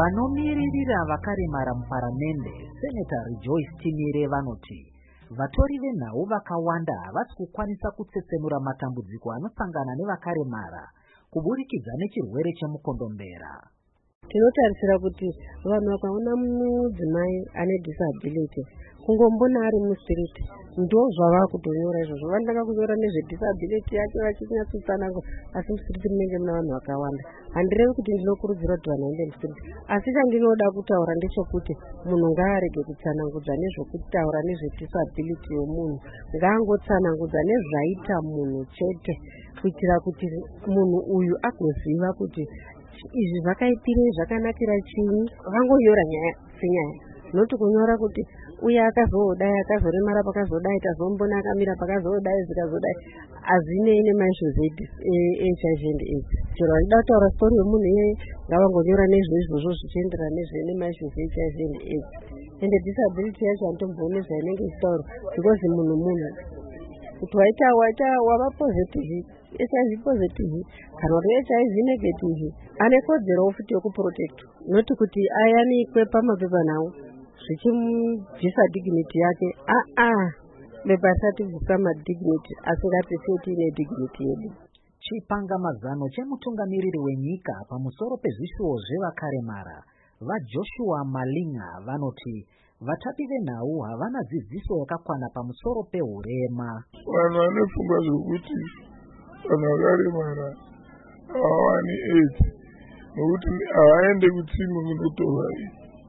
Vanomiririra vakaremara muparamende, Senator Rejoice Timire vanoti vatori venhau vakawanda havasi kukwanisa kutsetsenura matambudziko anosangana nevakaremara kuburikidza nechirwere chemukondombera. Tinotarisira kuti vanhu vakaona mudzimai ane disability kungombona ari musiriti ndo zvava kutonyora izvozvo. Vanotanga kunyora nezvedisability yake vachinyatsoitsanangura, asi musiriti munenge muna vanhu vakawanda. Handirevi kuti ndinokurudzira kuti vanhu vaende musiriti, asi chandinoda kutaura ndechekuti munhu ngaarege kutsanangudza nezvokutaura nezvedisability yomunhu, ngaangotsanangudza nezvaita munhu chete, kuitira kuti munhu uyu agoziva kuti izvi zvakaitirei, zvakanakira chini. Vangonyora nyaya senyaya, noti kunyora kuti uye akazodai, akazoremara pakazodai, tazombona akamira pakazodai, zvikazodai, azinei nemaizvozvo HIV and AIDS. Chero vachida kutaura stori yomunhu iyeye ngavangonyora nezvoizvozvo zvichienderana nemaizvozvo HIV and AIDS. Ende disability yacho handitomboone zvainenge ichitaura because munhu kuti waita wava positive HIV positive kana kuti HIV negative ane kodzero futi yokuprotect, noti kuti ayanikwe pamapepa nawo zvichimubvisa dignity yake. Bepa risati bvisa madignity asingati futi ine dignity yedu. Chipangamazano chemutungamiriri wenyika pamusoro pezvishuwo zvevakaremara vaJoshua Malinga vanoti vatapi venhau havana dzidziso yakakwana pamusoro pehurema. Vanhu vane pfungwa zvokuti vanhu vakaremara havawani AIDS nokuti havaende kutsimu munotorwa iyi.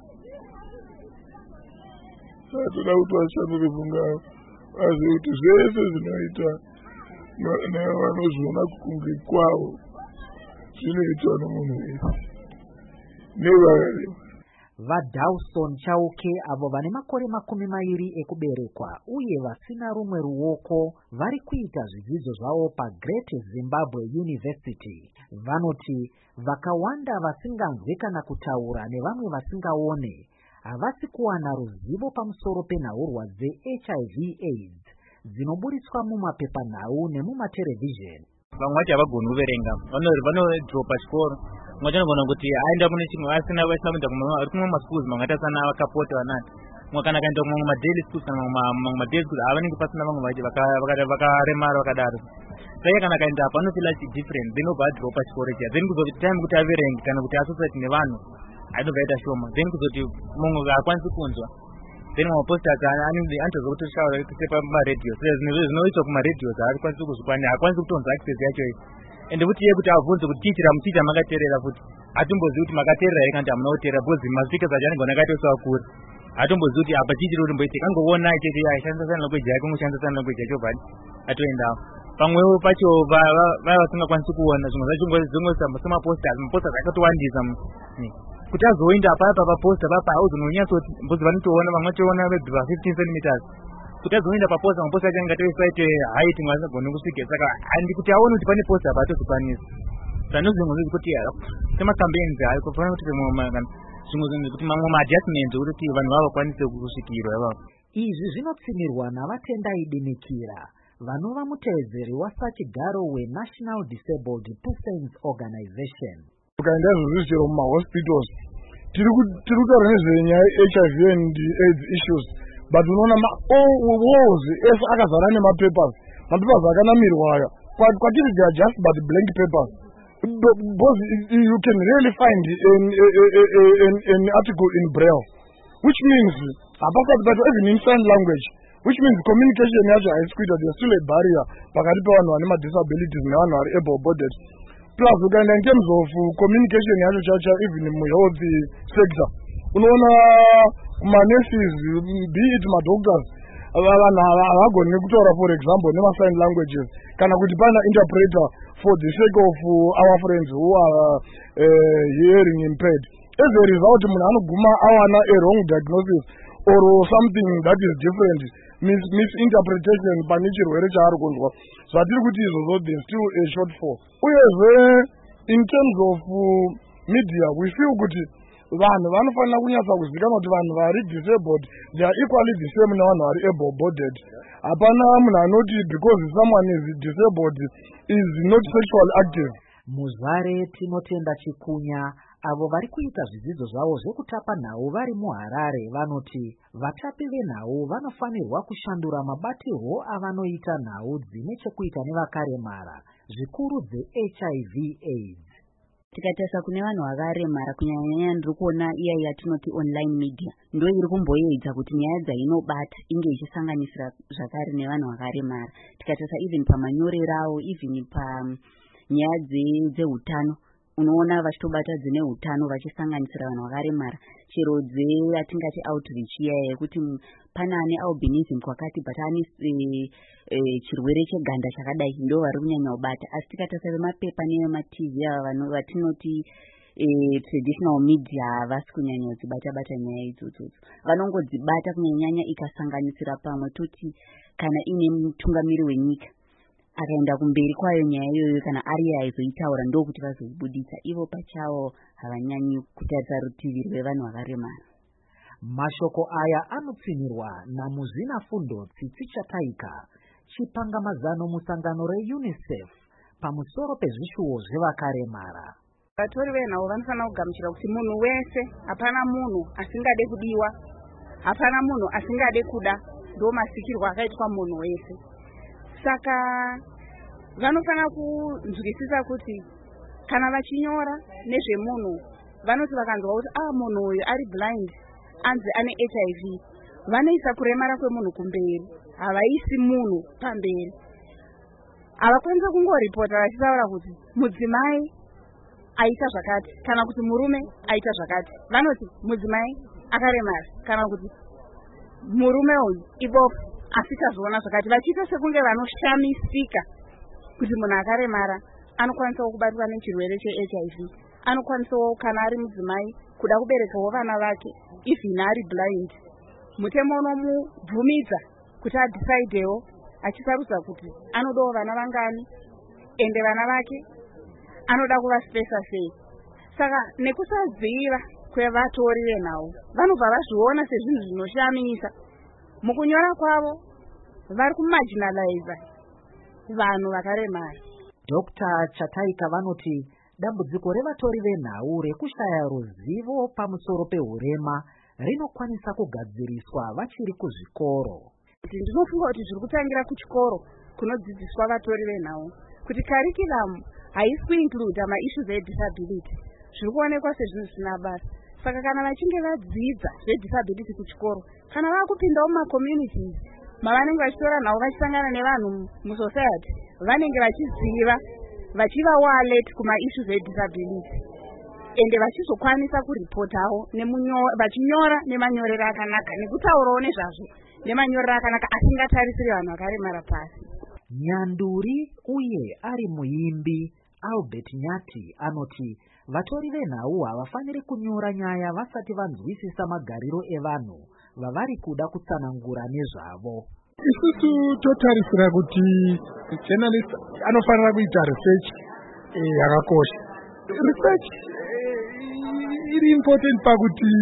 Saka toda kuti vashandure pfungwa vazive kuti zvese zvinoita nevanozviona kunge kwavo zvinoitwa nomunhu wese nevakaremara. VaDawson Chauke avo vane makore 20 ekuberekwa uye vasina rumwe ruoko vari kuita zvidzidzo zvavo paGreat Zimbabwe University vanoti vakawanda vasinganzwe kana kutaura nevamwe vasingaone havasi kuwana ruzivo pamusoro penhahurwa dzeHIV AIDS dzinoburitswa mumapepanhau nemumaterevhizheni. Vamwe vacho havagoni kuverenga, vanodropa chikoro. Mwacho anogona kuti aenda mune chimwe asina kuenda kumwe maschools mamwe akaita sana vakapota vanati. Mwa kana akaenda kumwe madaily schools kana mamwe day schools havanenge pasina vamwe vacho vakaremara vakadaro. Saka kana akaenda apa anofila different, then obva adropa chikoro chiya. Then kuzoti time kuti averenge kana kuti associate nevanhu ainobva aita shoma. Then kuzoti mumwe haakwanisi kunzwa. Then maposters anotozwa kutoshaura kusepa pamaredhiyo. Saka zvinoitwa kumaredhiyo haakwanisi kuzvikwana, haakwanisi kutonza access yacho iyi. Ende kuti iye kuti avhunze kuti ticha makateerera futi hatombozivi kuti makateerera here kana kuti hamuna kuteerera, because maspeakers acho anenge akaitosawo kure. Hatombozivi kuti apa tichiri kuti mboite kangoona chete aishandisa language yake ungoshandisa language yacho bhani atoendawo. Pamwewo pacho vasingakwanisi kuona zvimwe zvacho semaposters akatowandisa kuti azoenda paya paposta papa hauzononyatsoti mbozi vanotoona vamwe vachiona vebva 15 centimeters kuti azoenda paposta maposta acho angatoisaite height mwasagone kusvika. Saka handi kuti aone kuti pane posta apa atozokwanisa. Saka ndozvimwe kuti semacampaigns kufanira kuti zvimwe kuti mamwe maadjustments kuti vanhu vavo vakwanise kusvikirwa ivavo. Izvi zvinotsimirwa navatenda idimikira vanova mutevedzeri wasachigaro weNational Disabled Persons Organization. Ukaenda zviro mumahospitals tiri kutaura nezvenyaya HIV and AIDS issues, but unoona walls ese akazara nemapapers akanamirwa aya kwatiri they are just but blank papers, because you can really find an article in Braille, which means even in sign language, which means communication yacho haisikuita. There's still a barrier pakati pevanhu vane madisabilities nevanhu vari able-bodied. Plus ukaenda in terms of communication yacho chacha even muhealth sector, unoona manurses be it madoctors vanhu havagoni kutaura for example nemasign languages kana kuti pana interpreter for the sake of our friends who are hearing impaired. As a result munhu anoguma awana a wrong diagnosis or something that is different, misinterpretation pane chirwere chaari kunzwa. Zvatiri kuti izvozvo there's still a shortfall. Uyezve in terms of media we feel kuti vanhu vanofanira kunyatsa kuzivikanwa kuti vanhu vari disabled they are equally the same nevanhu vari able-bodied. Hapana munhu anoti because someone is disabled is not sexually active. Muzvare Tinotenda Chikunya avo vari kuita zvidzidzo zvavo zvekutapa nhau vari muHarare vanoti vatapi venhau vanofanirwa kushandura mabatirwo avanoita nhau dzine chekuita nevakaremara, zvikuru dzeHIV AIDS. Tikatarisa kune vanhu vakaremara kunyanya ndiri kuona iya yatinoti online media ndo iri kumboedza kuti nyaya dzainobata inge ichisanganisira zvakare nevanhu vakaremara. Tikatarisa even pamanyorero avo, even panyaya dzeutano unoona vachitobata dzine utano vachisanganisira vanhu vakaremara, chero atingati outreach iya yekuti pana ane albinism kwakati but ane chirwere cheganda chakadai ndo vari kunyanya kubata. Asi tikatarisa vemapepa nevemaTV ava vatinoti traditional media havasi kunyanya kudzibata nyaya idzodzo. Vanongodzibata kunyanya ikasanganisira pamwe toti kana ine mutungamiri wenyika akaenda kumberi kwayo nyaya iyoyo kana ari aizoitaura ndokuti vazoibudisa. Ivo pachavo havanyanyi kutarisa rutivi rwevanhu vakaremara. Mashoko aya anopfinirwa naMuzvina Fundo Tsitsi Chataika, chipangamazano musangano reUNICEF pamusoro pezvishuwo zvevakaremara. Vatori venhau vanofanira kugamuchira kuti munhu wese, hapana munhu asingade kudiwa, hapana munhu asingade kuda, ndo masikirwo akaitwa munhu wese. Saka vanofanira kunzwisisa kuti kana vachinyora nezvemunhu vanoti vakanzwa kuti munhu uyu ari blind, anzi ane HIV, vanoisa kuremara kwemunhu kumberi, havaisi munhu pamberi. Havakwanisa kungoripota vachitaura kuti mudzimai aita zvakati kana kuti murume aita zvakati. Vanoti mudzimai akaremara kana kuti murume uyu ibofu asikazoona zvakati, vachiita sekunge vanoshamisika kuti munhu akaremara anokwanisawo kubatwa nechirwere cheHIV, anokwanisawo kana ari mudzimai kuda kuberekawo vana vake even ari blind. Mutemo unomubvumidza kuti adecidewo achisarudza kuti anodawo vana vangani ende vana vake anoda kuvasipesa sei. Saka nekusadziva kwevatori venhau vanobva vazviona sezvinhu zvinoshamisa. Mukunyora kwavo vari kumarginalize vanhu vakaremara. Dr. Chataika vanoti dambudziko revatori venhau rekushaya ruzivo pamusoro pehurema rinokwanisa kugadziriswa vachiri kuzvikoro. Ndinofunga kuti zviri kutangira kuchikoro kunodzidziswa vatori venhau kuti curriculum haisi kuinclude maissues edisability. Zviri kuonekwa sezvinhu zvisina basa. Saka kana vachinge vadzidza zvedisability kuchikoro, kana vakupindawo mumacommunities mavanenge vachitora nhau vachisangana nevanhu musociety, vanenge vachiziva vachivawo alert kumaissues edisability ende vachizokwanisa kuripotawo vachinyora nemanyorero akanaka nekutaurawo nezvazvo nemanyorero akanaka asingatarisiri vanhu vakaremara pasi. Nyanduri uye ari muimbi Albert Nyati anoti vatori venhau havafaniri kunyora nyaya vasati vanzwisisa magariro evanhu vavari kuda kutsanangura nezvavo. Isusu totarisira kuti journalist anofanira kuita research yakakosha. Research iri important pakuti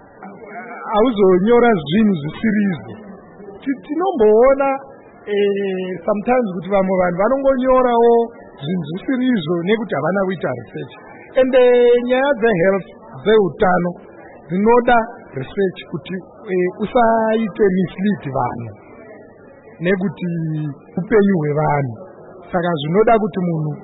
hauzonyora zvinhu zvisirizo. Tinomboona sometimes kuti vamwe vanhu vanongonyorawo zvinhu zvisirizo nekuti havana kuita research. Ende nyaya dzehealth dzeutano dzinoda research kuti usaite mislead vanhu nekuti upenyu hwevanhu. Saka zvinoda kuti munhu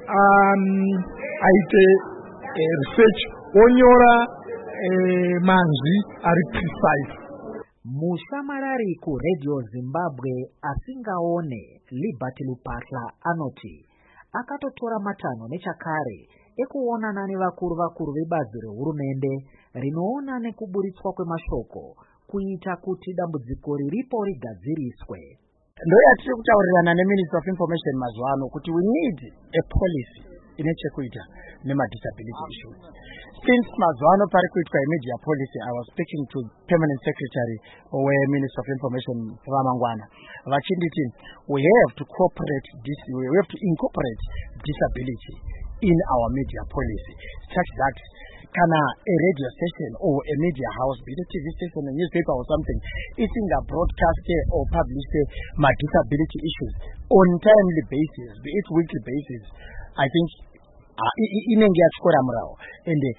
aite research onyora manzwi ari precise. Mushamarari kuRadio Zimbabwe asingaone Liberty Lupatla anoti akatotora matanho nechakare ekuonana nevakuru vebazi rehurumende rinoona nekuburitswa kwemashoko kuita kuti dambudziko riripo rigadziriswe. Ndoyatiri kutaurirana neMinister of Information mazuano kuti we need a policy ine chekuita nemadisability issues. Since mazuano pari kuitwa media policy, I was speaking to Permanent Secretary weMinister of Information Ramangwana. Vachinditi, we have to incorporate disability in our media policy such that kana a radio station or a media house, be it a TV station, a newspaper or something, it's in the broadcast or publish my disability issues on timely basis, be it weekly basis. I think inenge yachikora murao and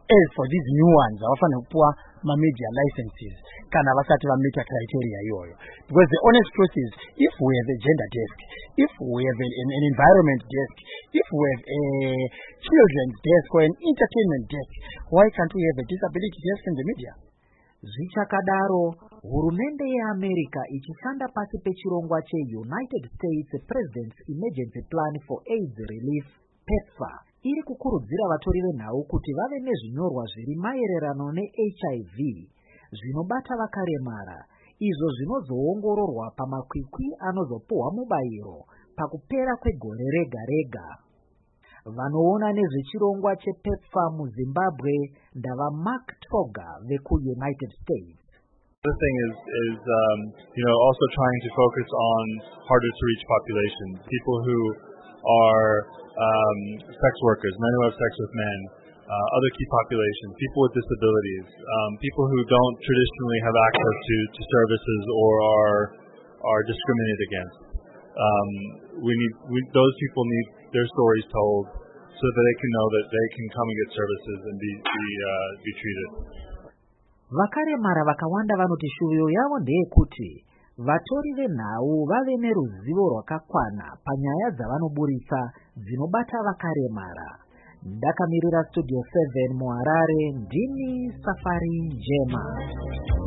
as for these new ones avafanira kupuwa media licenses kana vasati vameta criteria iyoyo, because the honest truth is, if we have a gender desk, if we have an environment desk, if we have a children's desk or an entertainment desk, why can't we have a disability desk in the media? Zvichakadaro, hurumende yeAmerica ichishanda pasi pechirongwa cheUnited States President's Emergency Plan for AIDS Relief, PEPFAR, iri kukurudzira vatori venhau kuti vave nezvinyorwa zviri maererano neHIV zvinobata vakaremara, izvo zvinozoongororwa pamakwikwi anozopuhwa mubayiro pakupera kwegore rega rega. Vanoona nezvechirongwa chePEPFAR muZimbabwe ndava Mark Toga vekuUnited States. The thing is also trying to focus on harder to reach populations, people who are sex workers, men who have sex with men, other key populations, people with disabilities, people who don't traditionally have access to services or are discriminated against. Those people need their stories told so that they can know that they can come and get services and be treated. Vakaremara vakawanda vanoti shuviyo yavo ndeyekuti vatori venhau vave neruzivo rwakakwana panyaya dzavanoburitsa dzinobata vakaremara. Ndakamirira Studio 7 muHarare, ndini Safari Njema.